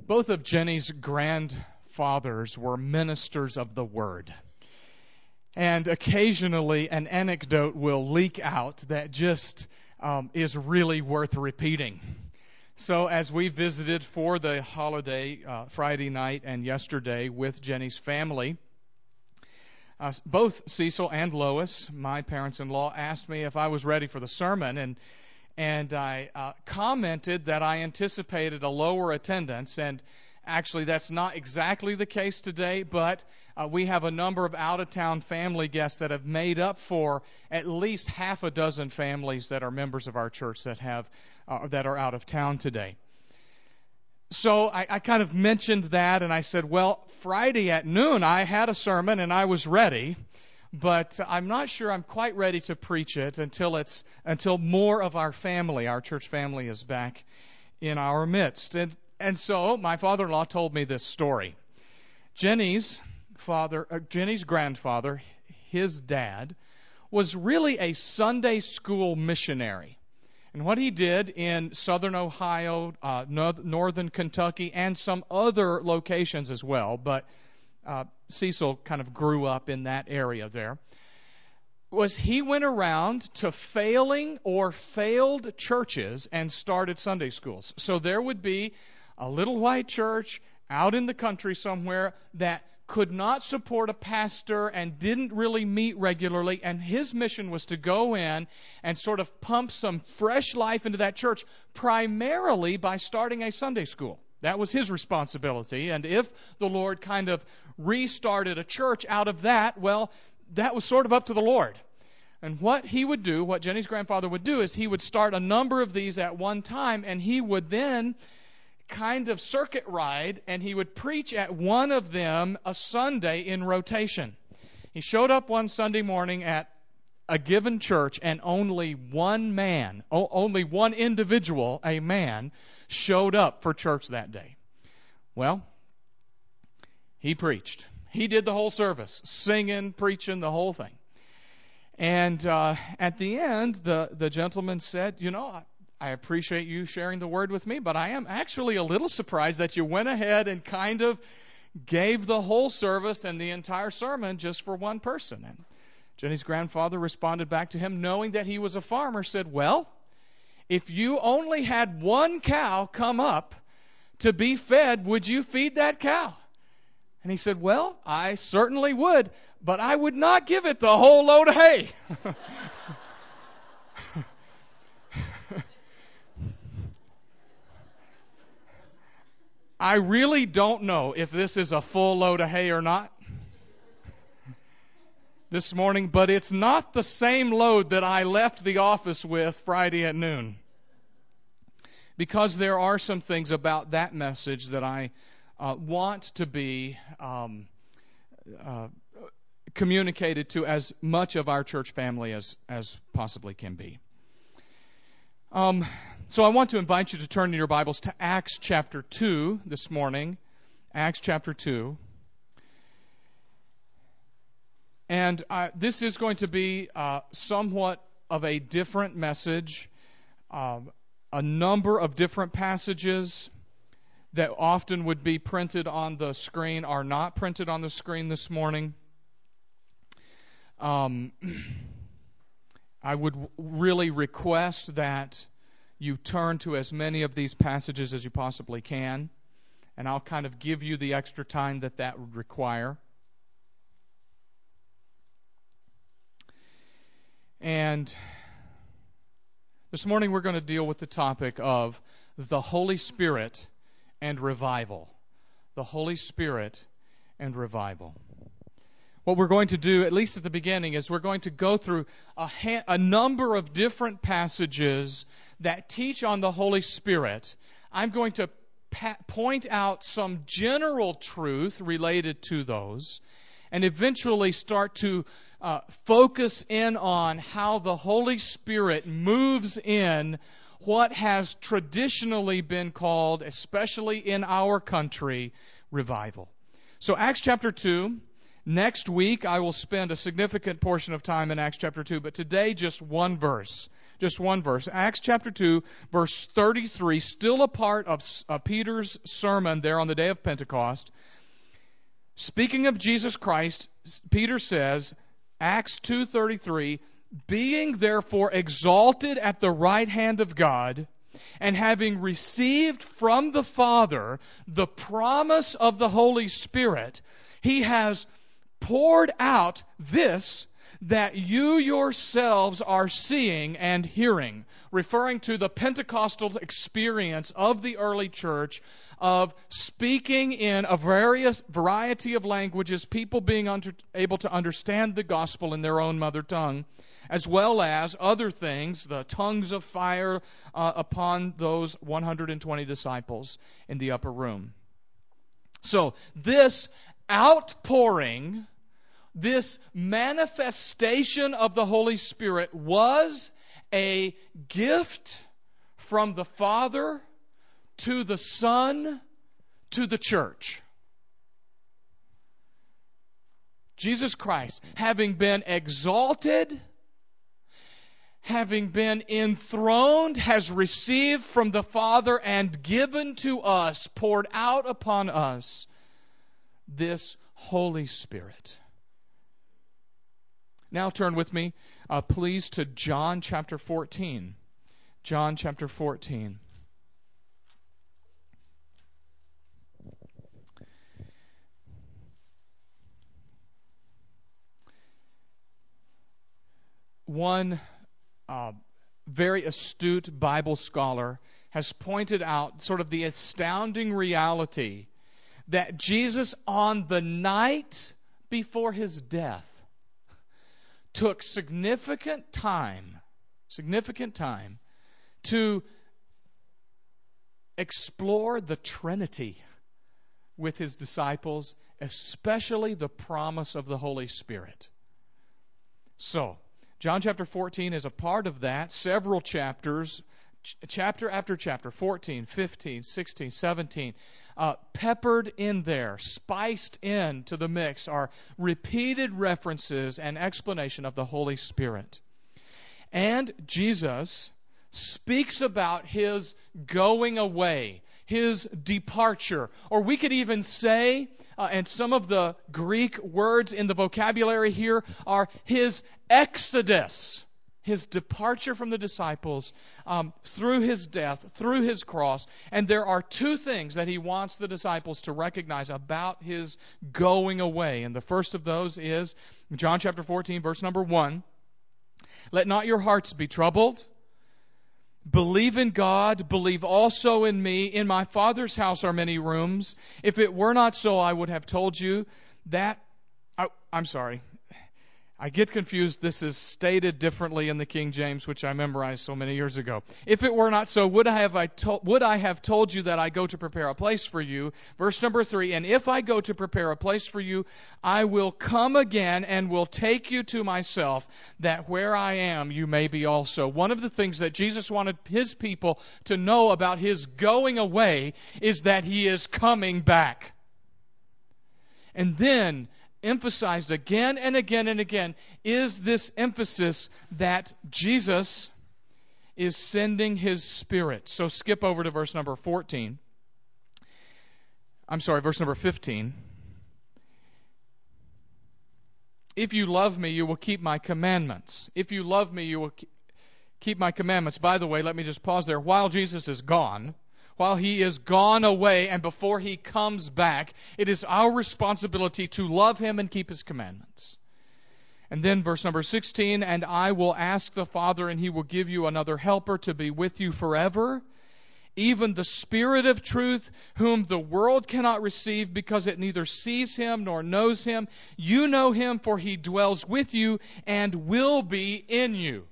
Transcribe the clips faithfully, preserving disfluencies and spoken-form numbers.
Both of Jenny's grandfathers were ministers of the Word. And occasionally an anecdote will leak out that just um, is really worth repeating. So as we visited for the holiday uh, Friday night and yesterday with Jenny's family, uh, both Cecil and Lois, my parents-in-law, asked me if I was ready for the sermon, and And I uh, commented that I anticipated a lower attendance, and actually that's not exactly the case today, but uh, we have a number of out-of-town family guests that have made up for at least half a dozen families that are members of our church that have uh, that are out of town today. So I, I kind of mentioned that, and I said, well, Friday at noon I had a sermon and I was ready. But I'm not sure I'm quite ready to preach it until it's until more of our family, our church family, is back in our midst. And and so my father-in-law told me this story. Jenny's father, uh, Jenny's grandfather, his dad, was really a Sunday school missionary. And what he did in southern Ohio, uh, northern Kentucky, and some other locations as well, but Uh, Cecil kind of grew up in that area there, was he went around to failing or failed churches and started Sunday schools. So there would be a little white church out in the country somewhere that could not support a pastor and didn't really meet regularly, and his mission was to go in and sort of pump some fresh life into that church, primarily by starting a Sunday school. That was his responsibility. And if the Lord kind of restarted a church out of that, well, that was sort of up to the Lord. And what he would do, what Jenny's grandfather would do, is he would start a number of these at one time, and he would then kind of circuit ride, and he would preach at one of them a Sunday in rotation. He showed up one Sunday morning at a given church, and only one man, only one individual, a man, showed up for church that day. Well, he preached. He did the whole service, singing, preaching, the whole thing. And uh, at the end, the, the gentleman said, you know, I, I appreciate you sharing the word with me, but I am actually a little surprised that you went ahead and kind of gave the whole service and the entire sermon just for one person. And Jenny's grandfather responded back to him, knowing that he was a farmer, said, well, if you only had one cow come up to be fed, would you feed that cow? And he said, well, I certainly would, but I would not give it the whole load of hay. I really don't know if this is a full load of hay or not this morning, but it's not the same load that I left the office with Friday at noon. Because there are some things about that message that I uh, want to be um, uh, communicated to as much of our church family as, as possibly can be. Um, so I want to invite you to turn in your Bibles to Acts chapter two this morning. Acts chapter two. And uh, this is going to be uh, somewhat of a different message. Uh, a number of different passages that often would be printed on the screen are not printed on the screen this morning. Um, I would really request that you turn to as many of these passages as you possibly can, and I'll kind of give you the extra time that that would require. And this morning we're going to deal with the topic of the Holy Spirit and revival. The Holy Spirit and revival. What we're going to do, at least at the beginning, is we're going to go through a, ha- a number of different passages that teach on the Holy Spirit. I'm going to pa- point out some general truth related to those, and eventually start to uh, focus in on how the Holy Spirit moves in what has traditionally been called, especially in our country, revival. So Acts chapter two. Next week, I will spend a significant portion of time in Acts chapter two, but today just one verse. just one verse. Acts chapter two, verse thirty-three, still a part of uh, Peter's sermon there on the day of Pentecost. Speaking of Jesus Christ, Peter says, Acts two thirty-three, being therefore exalted at the right hand of God, and having received from the Father the promise of the Holy Spirit, He has poured out this that you yourselves are seeing and hearing, referring to the Pentecostal experience of the early church of speaking in a various variety of languages, people being under, able to understand the gospel in their own mother tongue, as well as other things, the tongues of fire uh, upon those one hundred twenty disciples in the upper room. So this outpouring, this manifestation of the Holy Spirit was a gift from the Father to the Son to the church. Jesus Christ, having been exalted, having been enthroned, has received from the Father and given to us, poured out upon us, this Holy Spirit. Now turn with me, uh, please, to John chapter fourteen. John chapter fourteen. One uh, very astute Bible scholar has pointed out sort of the astounding reality that Jesus, on the night before His death, took significant time, significant time to explore the Trinity with His disciples, especially the promise of the Holy Spirit. So, John chapter fourteen is a part of that. Several chapters, ch- chapter after chapter, fourteen, fifteen, sixteen, seventeen, uh, peppered in there, spiced into the mix, are repeated references and explanation of the Holy Spirit. And Jesus speaks about His going away, His departure, or we could even say, uh, and some of the Greek words in the vocabulary here are His exodus, His departure from the disciples um, through His death, through His cross. And there are two things that He wants the disciples to recognize about His going away. And the first of those is John chapter fourteen, verse number one. Let not your hearts be troubled. Believe in God, believe also in me. In my Father's house are many rooms. If it were not so, I would have told you that. I, I'm sorry. I get confused. This is stated differently in the King James, which I memorized so many years ago. If it were not so, would I have I to- would I have told you that I go to prepare a place for you? Verse number three, and if I go to prepare a place for you, I will come again and will take you to myself, that where I am, you may be also. One of the things that Jesus wanted His people to know about His going away is that He is coming back. And then, emphasized again and again and again, is this emphasis that Jesus is sending His Spirit. So skip over to verse number fourteen. I'm sorry, verse number fifteen. If you love me, you will keep my commandments. If you love me, you will keep my commandments. By the way, let me just pause there. While Jesus is gone, while He is gone away and before He comes back, it is our responsibility to love Him and keep His commandments. And then verse number sixteen, and I will ask the Father, and He will give you another helper to be with you forever, even the Spirit of truth, whom the world cannot receive because it neither sees Him nor knows Him. You know Him, for He dwells with you and will be in you.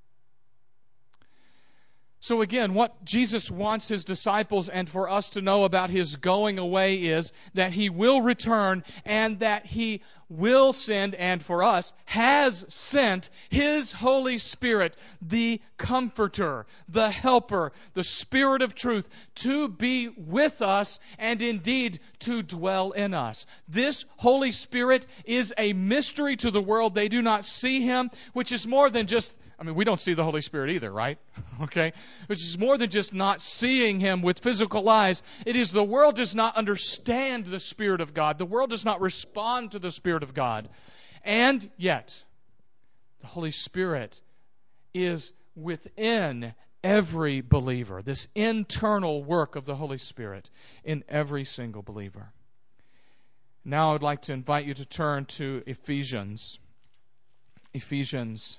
So again, what Jesus wants His disciples and for us to know about His going away is that He will return and that He will send, and for us, has sent His Holy Spirit, the Comforter, the Helper, the Spirit of truth, to be with us and indeed to dwell in us. This Holy Spirit is a mystery to the world. They do not see Him, which is more than just I mean, we don't see the Holy Spirit either, right? Okay? Which is more than just not seeing Him with physical eyes. It is the world does not understand the Spirit of God. The world does not respond to the Spirit of God. And yet, the Holy Spirit is within every believer. This internal work of the Holy Spirit in every single believer. Now I'd like to invite you to turn to Ephesians. Ephesians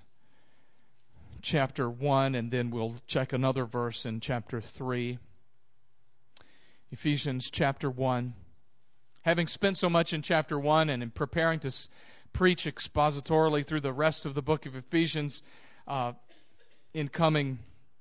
chapter one, and then we'll check another verse in chapter three. Ephesians chapter one. Having spent so much in chapter one and in preparing to s- preach expositorily through the rest of the book of Ephesians uh, in coming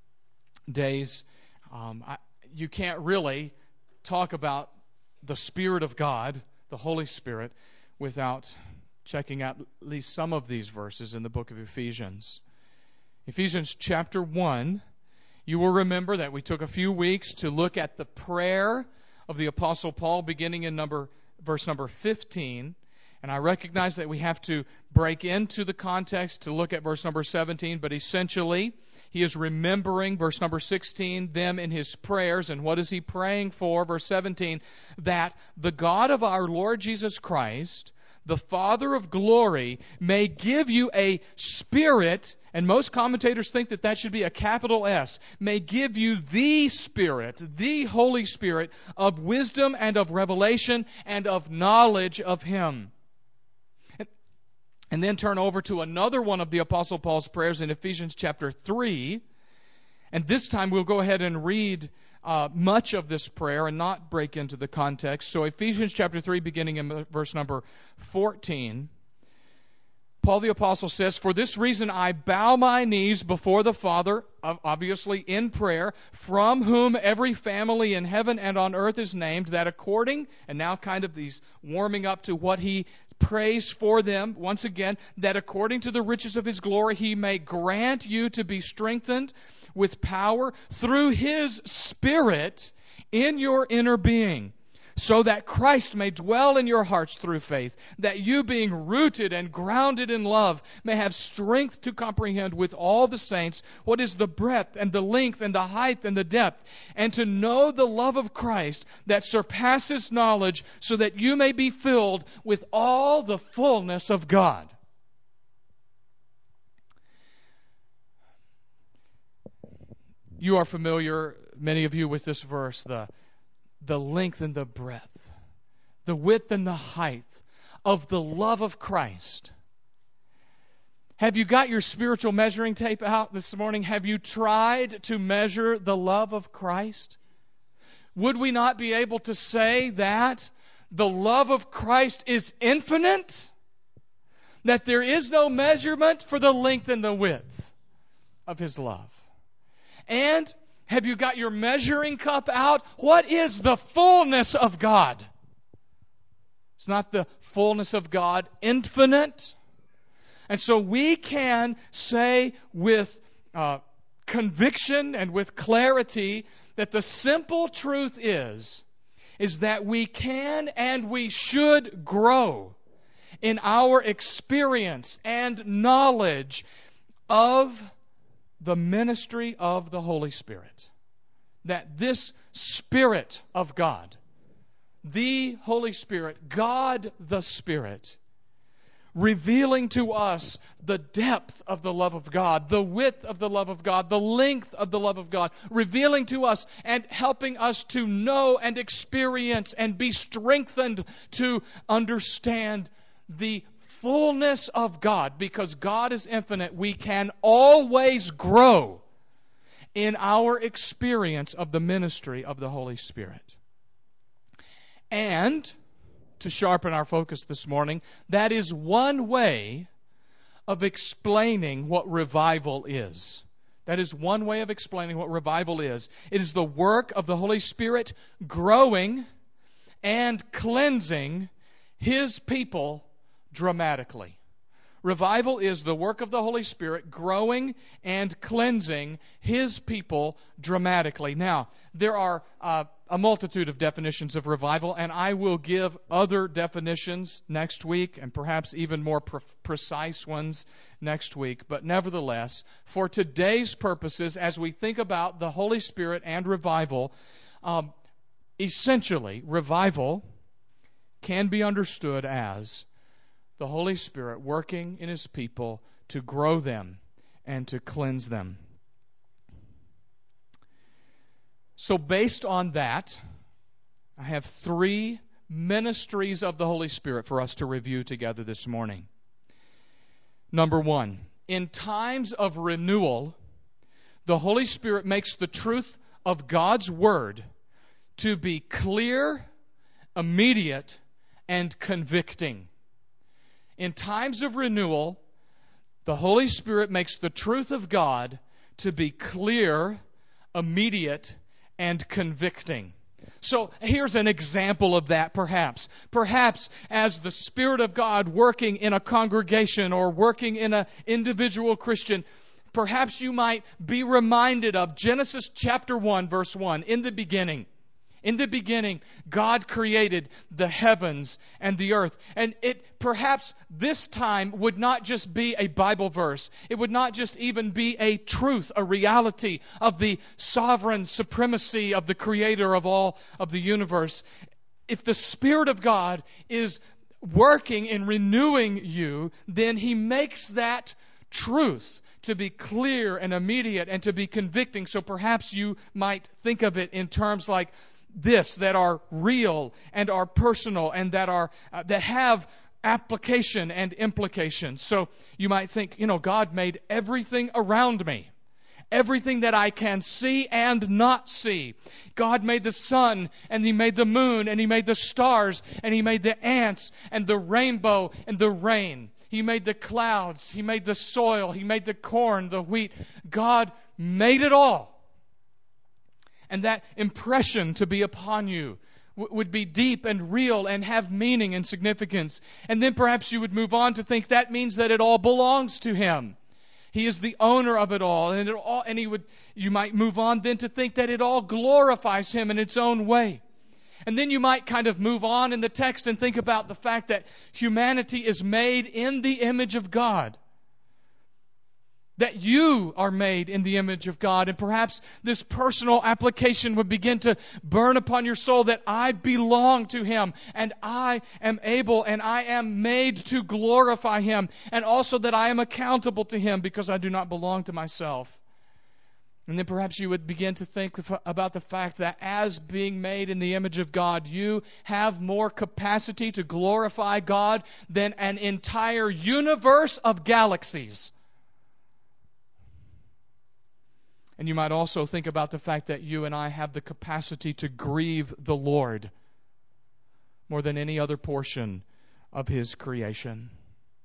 days, um, I, you can't really talk about the Spirit of God, the Holy Spirit, without checking out at least some of these verses in the book of Ephesians. Ephesians chapter one, you will remember that we took a few weeks to look at the prayer of the Apostle Paul beginning in number verse number fifteen. And I recognize that we have to break into the context to look at verse number seventeen, but essentially he is remembering, verse number sixteen, them in his prayers. And what is he praying for? Verse seventeen, that the God of our Lord Jesus Christ, the Father of glory, may give you a spirit, and most commentators think that that should be a capital S, may give you the Spirit, the Holy Spirit, of wisdom and of revelation and of knowledge of Him. And then turn over to another one of the Apostle Paul's prayers in Ephesians chapter three. And this time we'll go ahead and read uh, much of this prayer and not break into the context. So Ephesians chapter three, beginning in verse number fourteen. Paul the Apostle says, "For this reason I bow my knees before the Father," obviously in prayer, "from whom every family in heaven and on earth is named, that according," and now kind of these warming up to what he prays for them, once again, "that according to the riches of His glory He may grant you to be strengthened with power through His Spirit in your inner being, so that Christ may dwell in your hearts through faith, that you, being rooted and grounded in love, may have strength to comprehend with all the saints what is the breadth and the length and the height and the depth, and to know the love of Christ that surpasses knowledge, so that you may be filled with all the fullness of God." You are familiar, many of you, with this verse, the the length and the breadth, the width and the height of the love of Christ. Have you got your spiritual measuring tape out this morning? Have you tried to measure the love of Christ? Would we not be able to say that the love of Christ is infinite? That there is no measurement for the length and the width of His love? And have you got your measuring cup out? What is the fullness of God? It's not the fullness of God infinite. And so we can say with uh, conviction and with clarity that the simple truth is, is that we can and we should grow in our experience and knowledge of the ministry of the Holy Spirit. That this Spirit of God, the Holy Spirit, God the Spirit, revealing to us the depth of the love of God, the width of the love of God, the length of the love of God, revealing to us and helping us to know and experience and be strengthened to understand the fullness of God. Because God is infinite, we can always grow in our experience of the ministry of the Holy Spirit. And to sharpen our focus this morning, that is one way of explaining what revival is. That is one way of explaining what revival is. It is the work of the Holy Spirit growing and cleansing His people dramatically. Revival is the work of the Holy Spirit growing and cleansing His people dramatically. Now, there are uh, a multitude of definitions of revival, and I will give other definitions next week, and perhaps even more pre- precise ones next week. But nevertheless, for today's purposes, as we think about the Holy Spirit and revival, um, essentially, revival can be understood as the Holy Spirit working in His people to grow them and to cleanse them. So based on that, I have three ministries of the Holy Spirit for us to review together this morning. Number one, in times of renewal, the Holy Spirit makes the truth of God's Word to be clear, immediate, and convicting. In times of renewal, the Holy Spirit makes the truth of God to be clear, immediate, and convicting. So here's an example of that, perhaps. Perhaps as the Spirit of God working in a congregation or working in an individual Christian, perhaps you might be reminded of Genesis chapter one, verse one. In the beginning, in the beginning, God created the heavens and the earth. And it perhaps this time would not just be a Bible verse. It would not just even be a truth, a reality of the sovereign supremacy of the Creator of all of the universe. If the Spirit of God is working in renewing you, then He makes that truth to be clear and immediate and to be convicting. So perhaps you might think of it in terms like this, that are real and are personal and that are uh, that have application and implication. So you might think, you know, God made everything around me. Everything that I can see and not see. God made the sun, and He made the moon, and He made the stars, and He made the ants, and the rainbow, and the rain. He made the clouds. He made the soil. He made the corn, the wheat. God made it all. And that impression to be upon you w- would be deep and real and have meaning and significance. And then perhaps you would move on to think that means that it all belongs to Him. He is the owner of it all, and it all, and He would. You might move on then to think that it all glorifies Him in its own way. And then you might kind of move on in the text and think about the fact that humanity is made in the image of God. That you are made in the image of God. And perhaps this personal application would begin to burn upon your soul that I belong to Him and I am able and I am made to glorify Him. And also that I am accountable to Him because I do not belong to myself. And then perhaps you would begin to think about the fact that as being made in the image of God, you have more capacity to glorify God than an entire universe of galaxies. And you might also think about the fact that you and I have the capacity to grieve the Lord more than any other portion of His creation.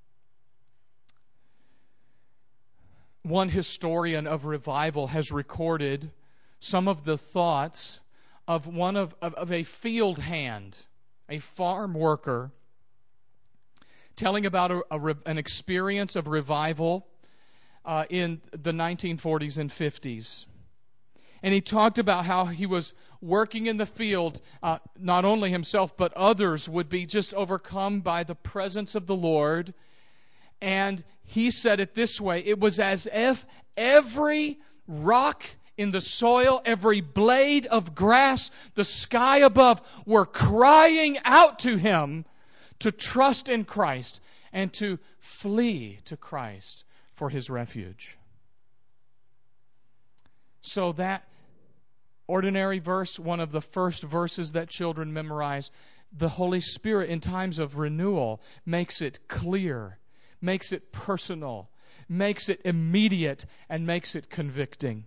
One historian of revival has recorded some of the thoughts of one of, of, of a field hand, a farm worker, telling about a, a, an experience of revival Uh, in the nineteen forties and fifties. And he talked about how he was working in the field, uh, not only himself, but others would be just overcome by the presence of the Lord. And he said it this way, it was as if every rock in the soil, every blade of grass, the sky above, were crying out to him to trust in Christ and to flee to Christ for his refuge. So that ordinary verse, one of the first verses that children memorize, the Holy Spirit in times of renewal makes it clear, makes it personal, makes it immediate, and makes it convicting.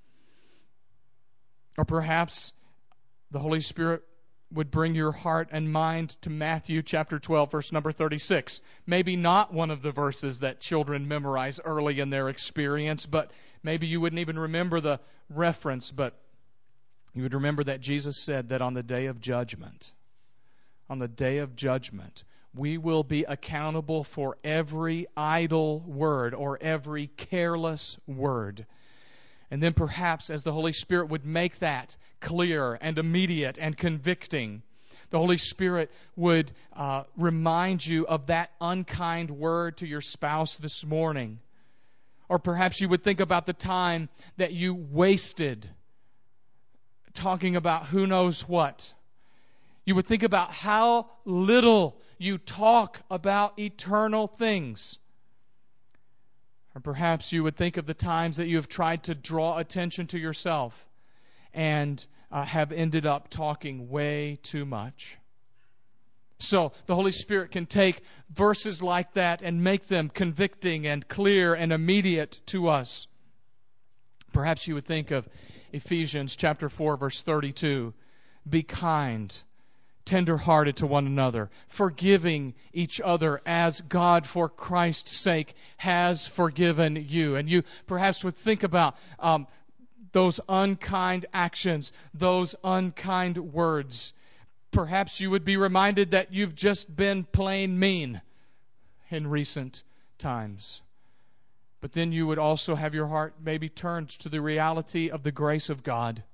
Or perhaps the Holy Spirit would bring your heart and mind to Matthew chapter twelve, verse number thirty-six. Maybe not one of the verses that children memorize early in their experience, but maybe you wouldn't even remember the reference, but you would remember that Jesus said that on the day of judgment, on the day of judgment, we will be accountable for every idle word or every careless word. And then perhaps as the Holy Spirit would make that clear and immediate and convicting, the Holy Spirit would uh, remind you of that unkind word to your spouse this morning. Or perhaps you would think about the time that you wasted talking about who knows what. You would think about how little you talk about eternal things. Or perhaps you would think of the times that you have tried to draw attention to yourself and uh, have ended up talking way too much. So the Holy Spirit can take verses like that and make them convicting and clear and immediate to us. Perhaps you would think of Ephesians chapter four, verse thirty-two. Be kind, tender-hearted to one another, forgiving each other as God for Christ's sake has forgiven you. And you perhaps would think about um, those unkind actions, those unkind words. Perhaps you would be reminded that you've just been plain mean in recent times. But then you would also have your heart maybe turned to the reality of the grace of God,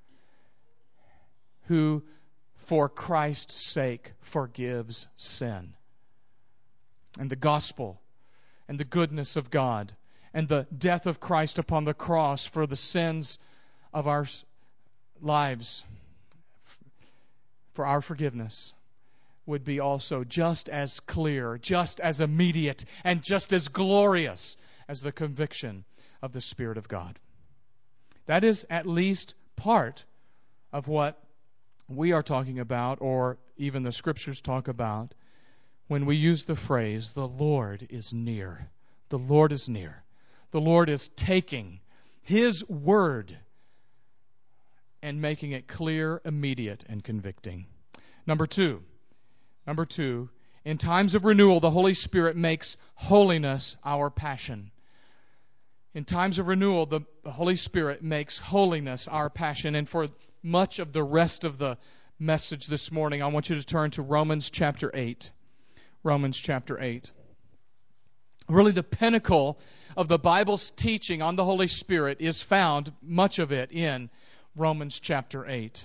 who for Christ's sake forgives sin. And the gospel and the goodness of God and the death of Christ upon the cross for the sins of our lives, for our forgiveness, would be also just as clear, just as immediate, and just as glorious as the conviction of the Spirit of God. That is at least part of what we are talking about, or even the Scriptures talk about, when we use the phrase, the Lord is near. The Lord is near. The Lord is taking His Word and making it clear, immediate, and convicting. Number two, number two, in times of renewal, the Holy Spirit makes holiness our passion. In times of renewal, the Holy Spirit makes holiness our passion. And for much of the rest of the message this morning, I want you to turn to Romans chapter eight. Romans chapter eight. Really, the pinnacle of the Bible's teaching on the Holy Spirit is found, much of it, in Romans chapter eight.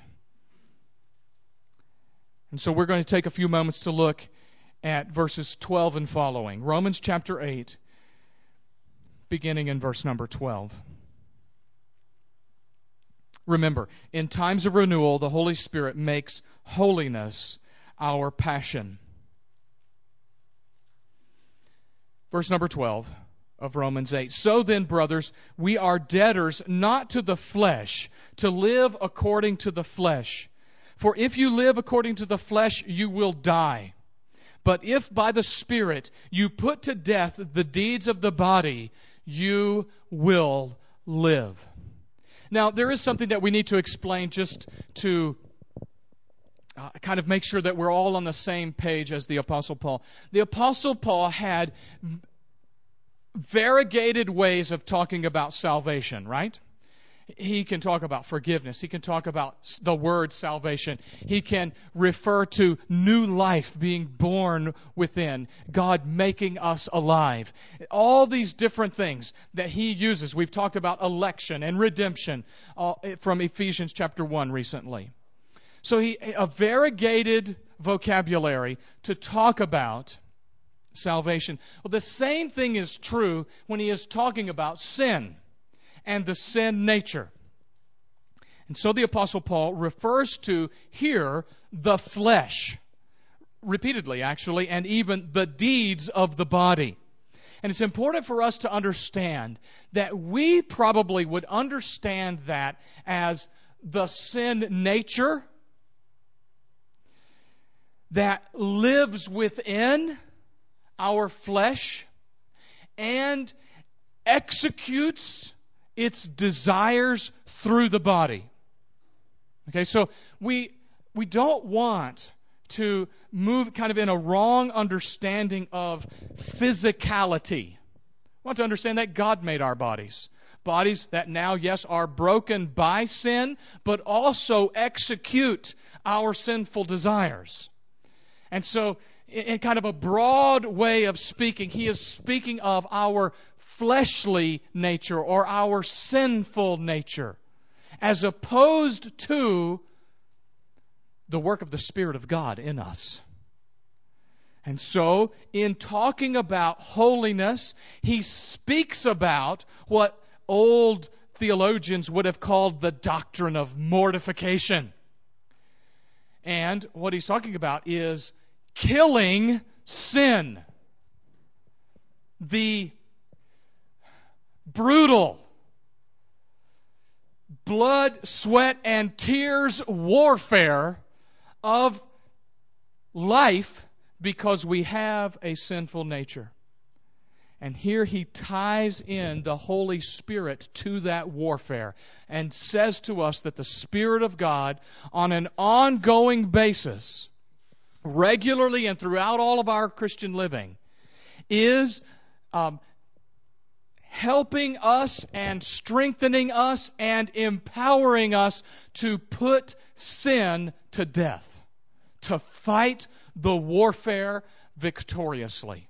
And so we're going to take a few moments to look at verses twelve and following. Romans chapter eight, beginning in verse number twelve. Remember, in times of renewal, the Holy Spirit makes holiness our passion. Verse number twelve of Romans eight. So then, brothers, we are debtors not to the flesh, to live according to the flesh. For if you live according to the flesh, you will die. But if by the Spirit you put to death the deeds of the body, you will live. Now, there is something that we need to explain just to uh, kind of make sure that we're all on the same page as the Apostle Paul. The Apostle Paul had variegated ways of talking about salvation, right? He can talk about forgiveness. He can talk about the word salvation. He can refer to new life being born within, God making us alive. All these different things that he uses. We've talked about election and redemption uh, from Ephesians chapter one recently. So he a variegated vocabulary to talk about salvation. Well, the same thing is true when he is talking about sin and the sin nature. And so the Apostle Paul refers to here the flesh, repeatedly actually, and even the deeds of the body. And it's important for us to understand that we probably would understand that as the sin nature that lives within our flesh and executes its desires through the body. Okay, so we we don't want to move kind of in a wrong understanding of physicality. We want to understand that God made our bodies. Bodies that now, yes, are broken by sin, but also execute our sinful desires. And so in kind of a broad way of speaking, he is speaking of our fleshly nature or our sinful nature, as opposed to the work of the Spirit of God in us. And so, in talking about holiness, he speaks about what old theologians would have called the doctrine of mortification. And what he's talking about is killing sin. The brutal, blood, sweat, and tears warfare of life because we have a sinful nature. And here he ties in the Holy Spirit to that warfare and says to us that the Spirit of God, on an ongoing basis, regularly and throughout all of our Christian living, is um, helping us and strengthening us and empowering us to put sin to death, to fight the warfare victoriously.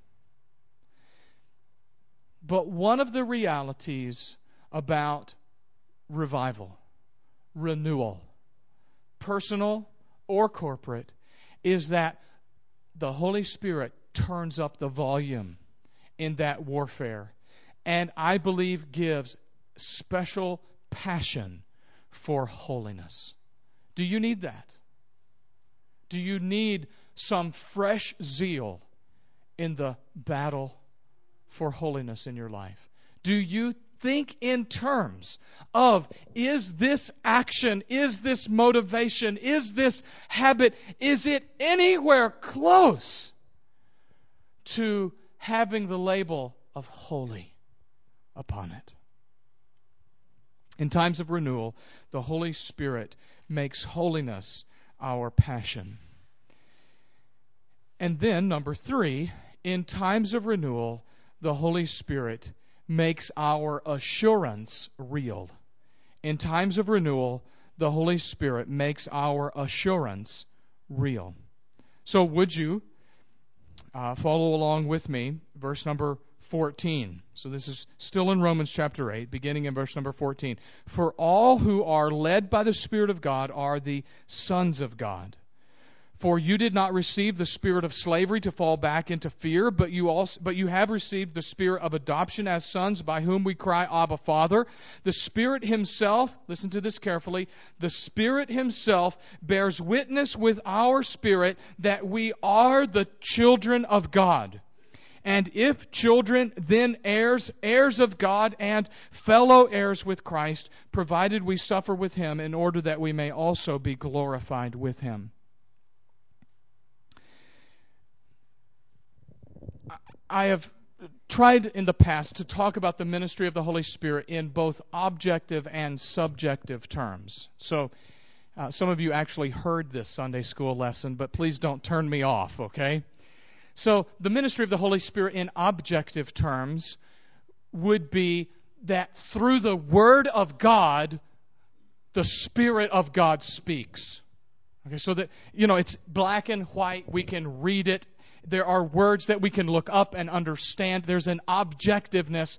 But one of the realities about revival, renewal, personal or corporate, is that the Holy Spirit turns up the volume in that warfare, and I believe gives special passion for holiness. Do you need that? Do you need some fresh zeal in the battle for holiness in your life? Do you think in terms of, is this action, is this motivation, is this habit, is it anywhere close to having the label of holy upon it? In times of renewal, the Holy Spirit makes holiness our passion. And then, number three, in times of renewal, the Holy Spirit makes our assurance real. In times of renewal, the Holy Spirit makes our assurance real. So would you uh, follow along with me, verse number fourteen. So this is still in Romans chapter eight, beginning in verse number fourteen. For all who are led by the Spirit of God are the sons of God. For you did not receive the spirit of slavery to fall back into fear, but you also, but you have received the spirit of adoption as sons, by whom we cry, Abba, Father. The Spirit Himself, listen to this carefully, the Spirit Himself bears witness with our spirit that we are the children of God. And if children, then heirs, heirs of God, and fellow heirs with Christ, provided we suffer with Him, in order that we may also be glorified with Him. I have tried in the past to talk about the ministry of the Holy Spirit in both objective and subjective terms. So uh, some of you actually heard this Sunday school lesson, but please don't turn me off, okay? So the ministry of the Holy Spirit in objective terms would be that through the Word of God, the Spirit of God speaks. Okay, so that, you know, it's black and white. We can read it. There are words that we can look up and understand. There's an objectiveness,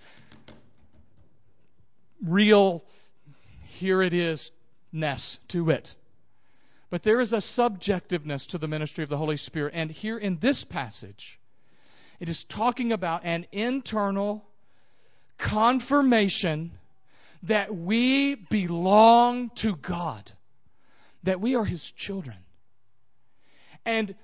real, here it is-ness to it. But there is a subjectiveness to the ministry of the Holy Spirit. And here in this passage, it is talking about an internal confirmation that we belong to God, that we are His children. And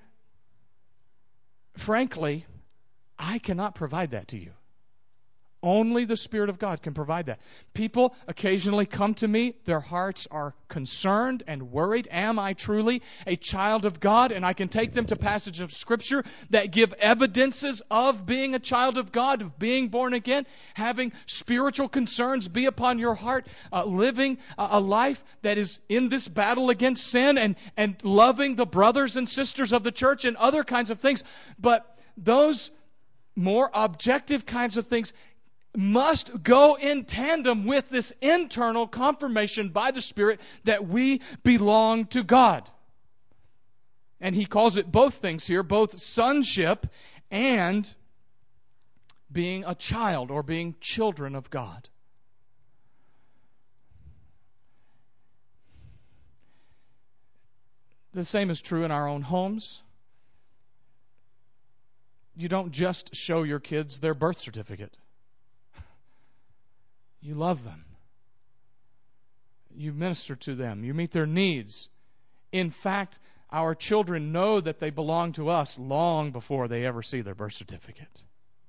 frankly, I cannot provide that to you. Only the Spirit of God can provide that. People occasionally come to me. Their hearts are concerned and worried. Am I truly a child of God? And I can take them to passages of Scripture that give evidences of being a child of God, of being born again, having spiritual concerns be upon your heart, uh, living a, a life that is in this battle against sin, and, and loving the brothers and sisters of the church and other kinds of things. But those more objective kinds of things must go in tandem with this internal confirmation by the Spirit that we belong to God. And he calls it both things here, both sonship and being a child or being children of God. The same is true in our own homes. You don't just show your kids their birth certificate. You love them. You minister to them. You meet their needs. In fact, our children know that they belong to us long before they ever see their birth certificate.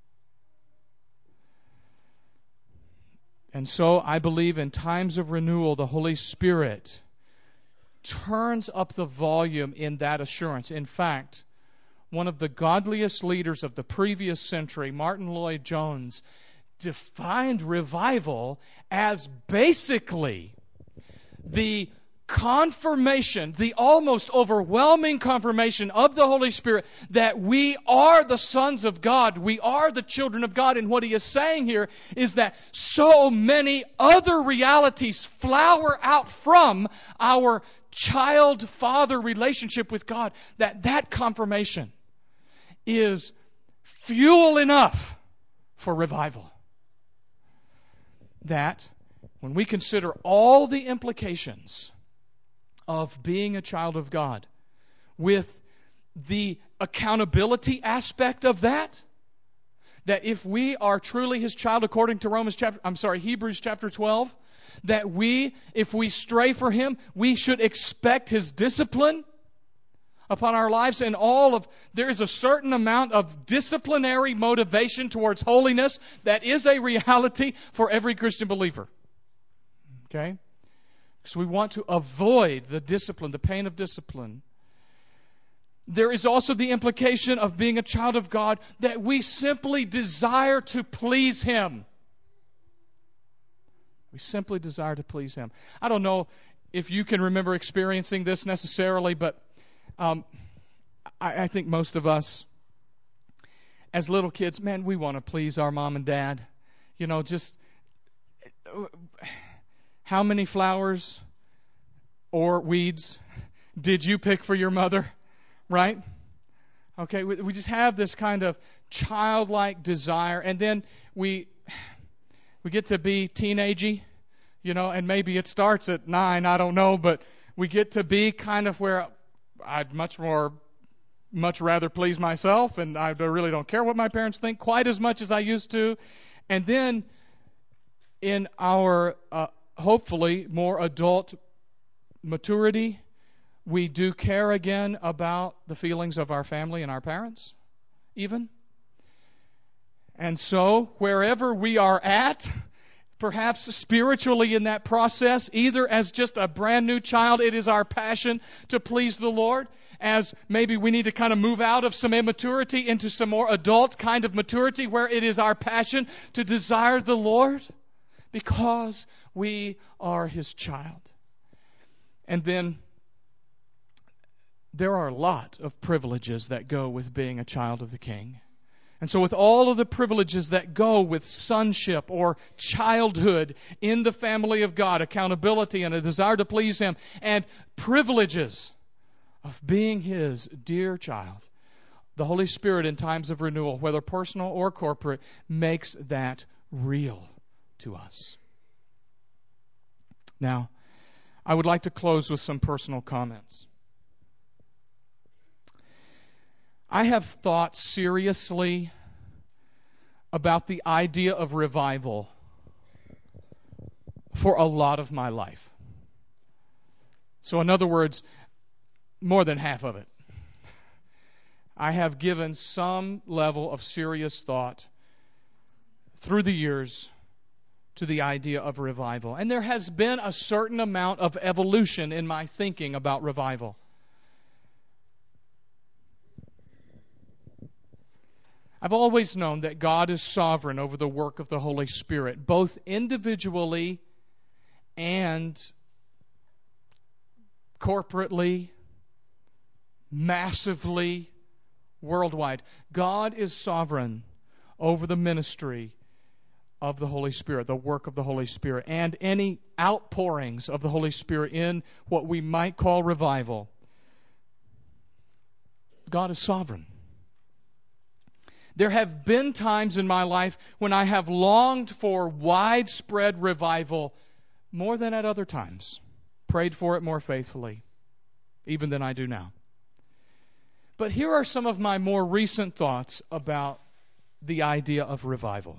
And so I believe in times of renewal, the Holy Spirit turns up the volume in that assurance. In fact, one of the godliest leaders of the previous century, Martin Lloyd-Jones, defined revival as basically the confirmation, the almost overwhelming confirmation of the Holy Spirit that we are the sons of God, we are the children of God. And what he is saying here is that so many other realities flower out from our child-father relationship with God, that that confirmation is fuel enough for revival. That when we consider all the implications of being a child of God, with the accountability aspect of that, that if we are truly His child according to Romans chapter, I'm sorry, Hebrews chapter twelve, that we, if we stray for Him, we should expect His discipline upon our lives. And all of, there is a certain amount of disciplinary motivation towards holiness that is a reality for every Christian believer. Okay? Because we want to avoid the discipline, the pain of discipline. There is also the implication of being a child of God that we simply desire to please Him. We simply desire to please Him. I don't know if you can remember experiencing this necessarily, but um, I, I think most of us, as little kids, man, we want to please our mom and dad. You know, just how many flowers or weeds did you pick for your mother? Right? Okay, we, we just have this kind of childlike desire, and then we we get to be teenagey, you know, and maybe it starts at nine, I don't know, but we get to be kind of where I'd much more, much rather please myself, and I really don't care what my parents think quite as much as I used to. And then in our uh, hopefully more adult maturity, we do care again about the feelings of our family and our parents, even. And so, wherever we are at, perhaps spiritually in that process, either as just a brand new child, it is our passion to please the Lord, as maybe we need to kind of move out of some immaturity into some more adult kind of maturity, where it is our passion to desire the Lord because we are His child. And then there are a lot of privileges that go with being a child of the King. And so with all of the privileges that go with sonship or childhood in the family of God, accountability and a desire to please Him, and privileges of being His dear child, the Holy Spirit in times of renewal, whether personal or corporate, makes that real to us. Now, I would like to close with some personal comments. I have thought seriously about the idea of revival for a lot of my life. So in other words, more than half of it. I have given some level of serious thought through the years to the idea of revival. And there has been a certain amount of evolution in my thinking about revival. I've always known that God is sovereign over the work of the Holy Spirit, both individually and corporately, massively, worldwide. God is sovereign over the ministry of the Holy Spirit, the work of the Holy Spirit, and any outpourings of the Holy Spirit in what we might call revival. God is sovereign. There have been times in my life when I have longed for widespread revival more than at other times, prayed for it more faithfully, even than I do now. But here are some of my more recent thoughts about the idea of revival.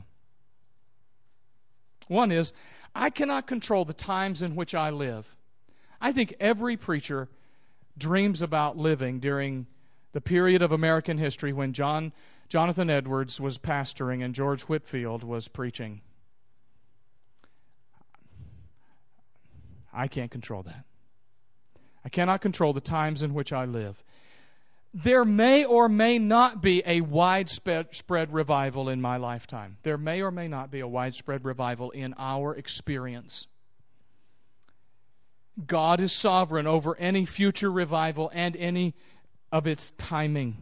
One is, I cannot control the times in which I live. I think every preacher dreams about living during the period of American history when John Jonathan Edwards was pastoring and George Whitefield was preaching. I can't control that. I cannot control the times in which I live. There may or may not be a widespread revival in my lifetime. There may or may not be a widespread revival in our experience. God is sovereign over any future revival and any of its timing.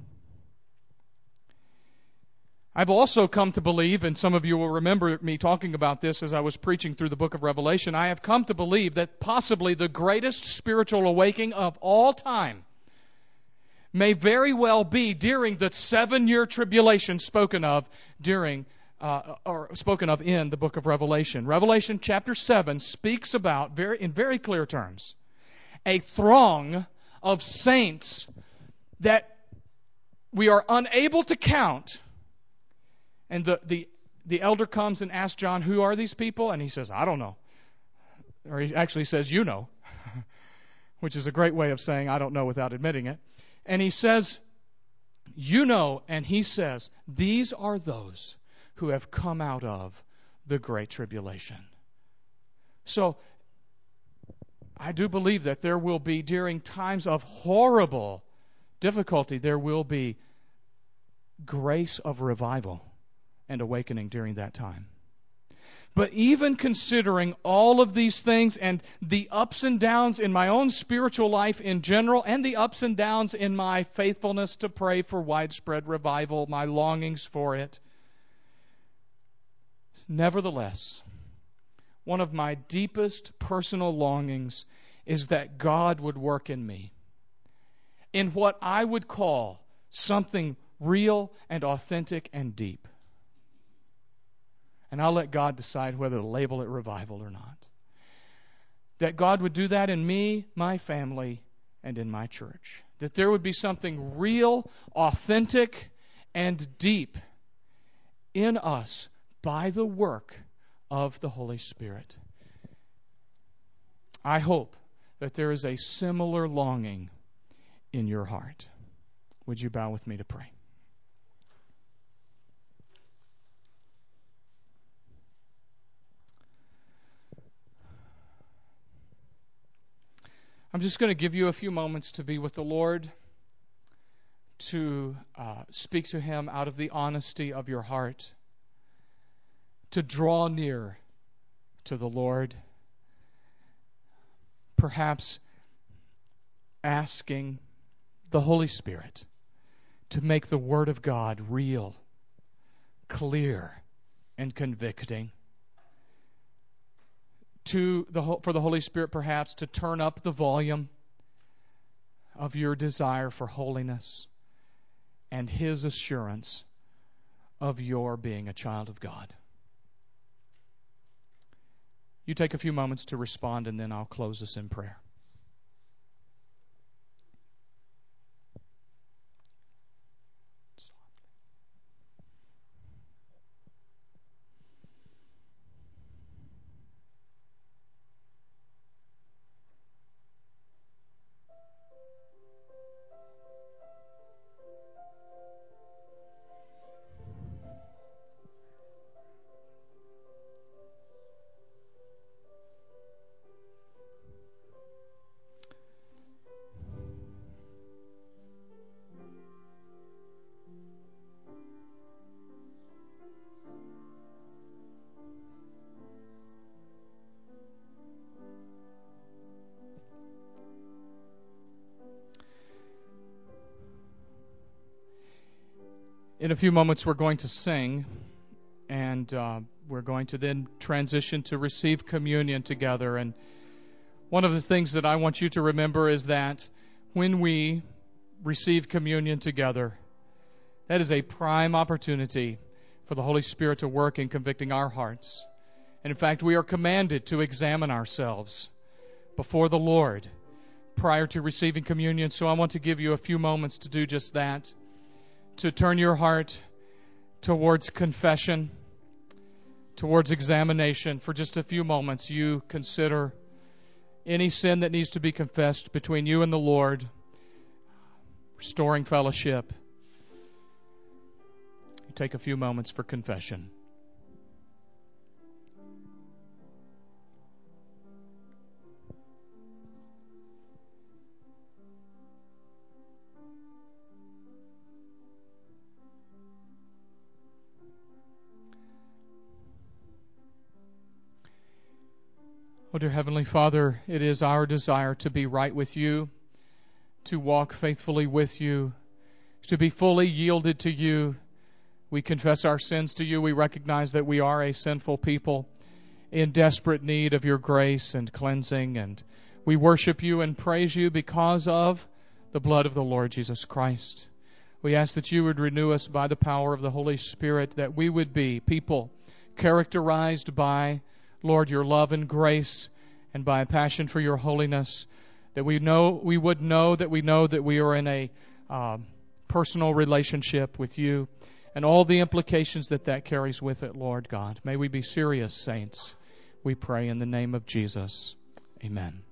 I've also come to believe, and some of you will remember me talking about this as I was preaching through the book of Revelation, I have come to believe that possibly the greatest spiritual awakening of all time may very well be during the seven-year tribulation spoken of during uh, or spoken of in the book of Revelation. Revelation chapter seven speaks about, very in very clear terms, a throng of saints that we are unable to count. And the, the, the elder comes and asks John, who are these people? And he says, I don't know. Or he actually says, you know, which is a great way of saying I don't know without admitting it. And he says, you know, and he says, these are those who have come out of the great tribulation. So I do believe that there will be, during times of horrible difficulty, there will be grace of revival and awakening during that time. But even considering all of these things and the ups and downs in my own spiritual life in general and the ups and downs in my faithfulness to pray for widespread revival, my longings for it, nevertheless, one of my deepest personal longings is that God would work in me in what I would call something real and authentic and deep. And I'll let God decide whether to label it revival or not. That God would do that in me, my family, and in my church. That there would be something real, authentic, and deep in us by the work of the Holy Spirit. I hope that there is a similar longing in your heart. Would you bow with me to pray? I'm just going to give you a few moments to be with the Lord, to uh, speak to Him out of the honesty of your heart, to draw near to the Lord, perhaps asking the Holy Spirit to make the Word of God real, clear, and convicting. To the, for the Holy Spirit perhaps to turn up the volume of your desire for holiness and His assurance of your being a child of God. You take a few moments to respond, and then I'll close us in prayer. In a few moments, we're going to sing, and uh, we're going to then transition to receive communion together. And one of the things that I want you to remember is that when we receive communion together, that is a prime opportunity for the Holy Spirit to work in convicting our hearts. And in fact, we are commanded to examine ourselves before the Lord prior to receiving communion. So I want to give you a few moments to do just that, to turn your heart towards confession, towards examination. For just a few moments, you consider any sin that needs to be confessed between you and the Lord, restoring fellowship. You take a few moments for confession. Oh, dear Heavenly Father, it is our desire to be right with you, to walk faithfully with you, to be fully yielded to you. We confess our sins to you. We recognize that we are a sinful people in desperate need of your grace and cleansing, and we worship you and praise you because of the blood of the Lord Jesus Christ. We ask that you would renew us by the power of the Holy Spirit, that we would be people characterized by, Lord, your love and grace, and by a passion for your holiness, that we know, we would know that we know that we are in a uh, personal relationship with you, and all the implications that that carries with it, Lord God. May we be serious saints, we pray in the name of Jesus. Amen.